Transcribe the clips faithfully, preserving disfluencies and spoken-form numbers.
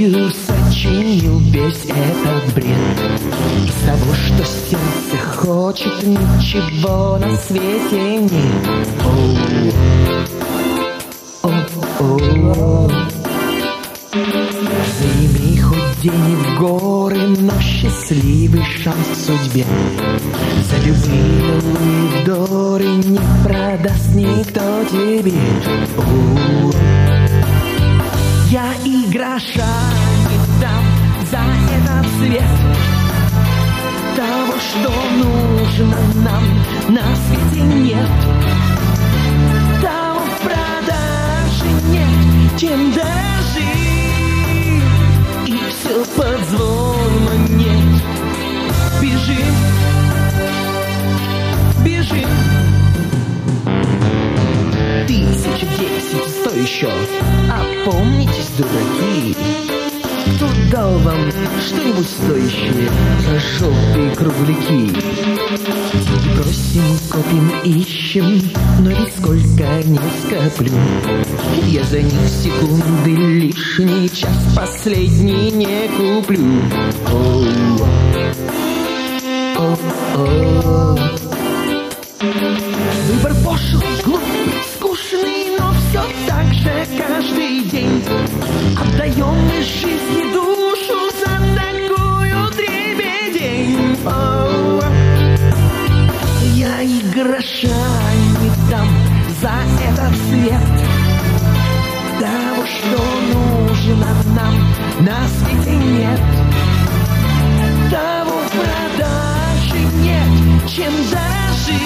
ночью сочинил весь этот бред. Из того, что сердце хочет, ничего на свете нет. О-о-о. Займи хоть день в горы, но счастливый шанс в судьбе. За любые доры не продаст никто тебе. О, я и гроша не дам за этот свет. Того, что нужно нам, на свете нет. Того в продаже нет, чем дорожи. И все под звон монет. Бежим, бежим. Тысяча десять, сто еще. Опомнитесь, дураки. Кто дал вам что-нибудь стоящее за желтые кругляки? Просим, копим, ищем, но ведь сколько не скоплю. Я за них секунды лишний, час последний не куплю. О, о, о. Выбор пошлый, глупый, скучный, но все так же каждый день. Отдаем мы жизни душу за такую дребедень. О, я и гроша не дам за этот свет. Того, что нужно нам, на свете нет. Того в продаже нет, чем дорожи.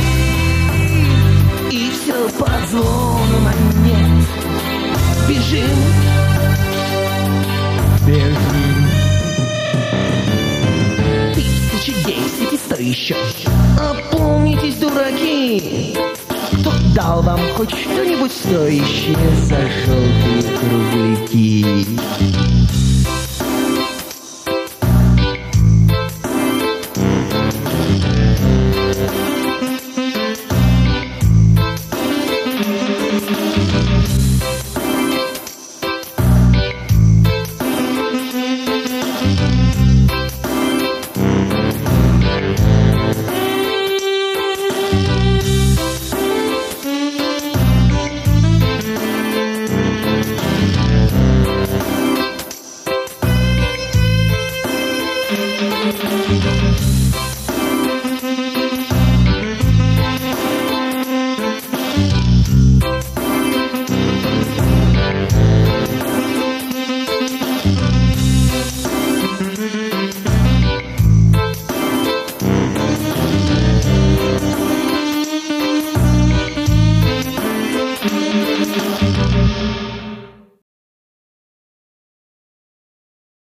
И все под звон монет. Бежим, бежим. Тысячи десять и сто еще. Опомнитесь, дураки. Кто дал вам хоть что-нибудь стоящее за желтые кругляки?